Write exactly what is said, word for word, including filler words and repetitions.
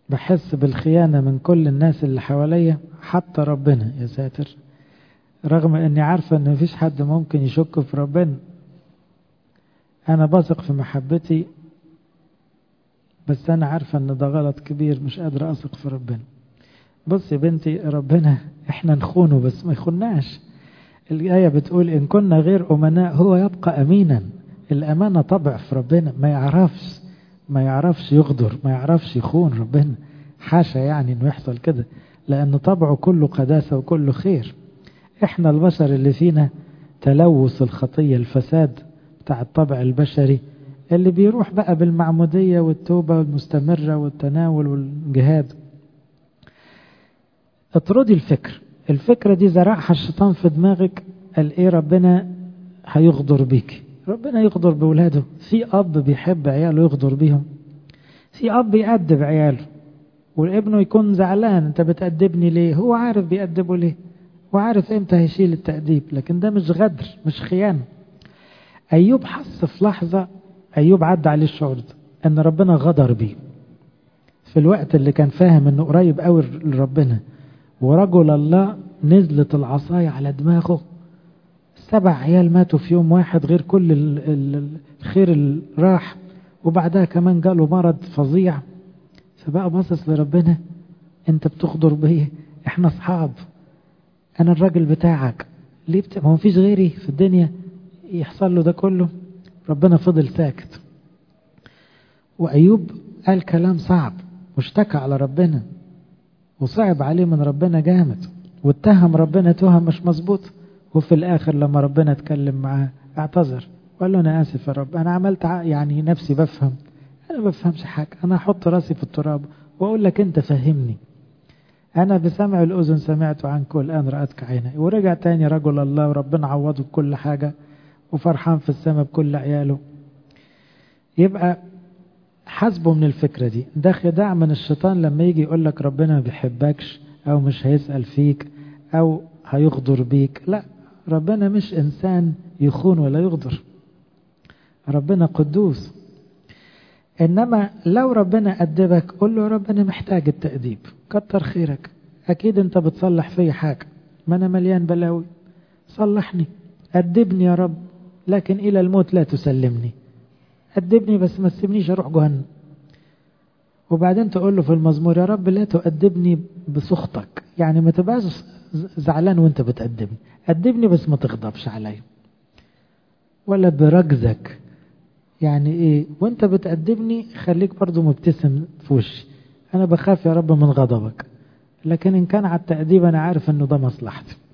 بحس بالخيانة من كل الناس اللي حواليا حتى ربنا يا ساتر، رغم اني عارفة ان مفيش حد ممكن يشك في ربنا. انا بثق في محبتي، بس انا عارفة ان ده غلط كبير، مش قادر اثق في ربنا. بص يا بنتي، ربنا احنا نخونه بس ما يخوناش. الآية بتقول إن كنا غير أمناء هو يبقى أمينا. الأمانة طبع في ربنا، ما يعرفش ما يعرفش يغدر، ما يعرفش يخون ربنا، حاشا يعني إنه يحصل كده، لأن طبعه كله قداسة وكله خير. إحنا البشر اللي فينا تلوث الخطية، الفساد بتاع الطبع البشري اللي بيروح بقى بالمعمودية والتوبة المستمرة والتناول والجهاد. اطردي الفكر الفكرة دي زرعها الشيطان في دماغك، قال ايه ربنا هيغدر بيك؟ ربنا يغدر بولاده؟ في اب بيحب عياله يغدر بيهم؟ في اب يأدب عياله والابنه يكون زعلان انت بتأدبني ليه؟ هو عارف بيأدبه ليه، وعارف امتى هيشيل التأديب، لكن ده مش غدر، مش خيانة. ايوب حس في لحظة، ايوب عدى عليه الشعور ده ان ربنا غدر بيه في الوقت اللي كان فاهم انه قريب قوي لربنا، ورجل الله نزلت العصاية على دماغه، سبع عيال ماتوا في يوم واحد غير كل الخير اللي راح، وبعدها كمان جاله مرض فظيع. فبقى باصص لربنا، انت بتغدر بيه؟ احنا اصحاب، انا الراجل بتاعك، ليه بت... ما هو فيش غيري في الدنيا يحصل له ده كله؟ ربنا فضل ساكت. وأيوب قال كلام صعب واشتكى على ربنا وصعب عليه من ربنا جامد، واتهم ربنا تهم مش مظبوط. وفي الآخر لما ربنا اتكلم معاه اعتذر وقال له أنا آسف يا رب، أنا عملت يعني نفسي بفهم، أنا بفهمش حاجة، أنا أحط راسي في التراب وأقول لك أنت فهمني، أنا بسمع الأذن سمعت عنك والآن رأتك عيني. ورجع تاني رجل الله وربنا عوضه بكل حاجة وفرحان في السماء بكل عياله. يبقى حسبه من الفكرة دي، ده خداع من الشيطان لما يجي يقول لك ربنا ما بيحبكش أو مش هيسأل فيك أو هيغدر بيك. لا، ربنا مش إنسان يخون ولا يغدر، ربنا قدوس. إنما لو ربنا أدبك قل له ربنا محتاج التأديب، كتر خيرك، أكيد أنت بتصلح في حاجة، ما أنا مليان بلاوي، صلحني، أدبني يا رب، لكن إلى الموت لا تسلمني، أدبني بس ما تسيبنيش أروح جهنم. وبعدين تقول له في المزمور يا رب لا تؤدبني بسخطك، يعني ما تبقاش زعلان وانت بتأدبني، أدبني بس ما تغضبش علي، ولا برجزك، يعني ايه وانت بتأدبني خليك برضو مبتسم في وشي، انا بخاف يا رب من غضبك، لكن ان كان على التأديب انا عارف انه ده مصلحتي.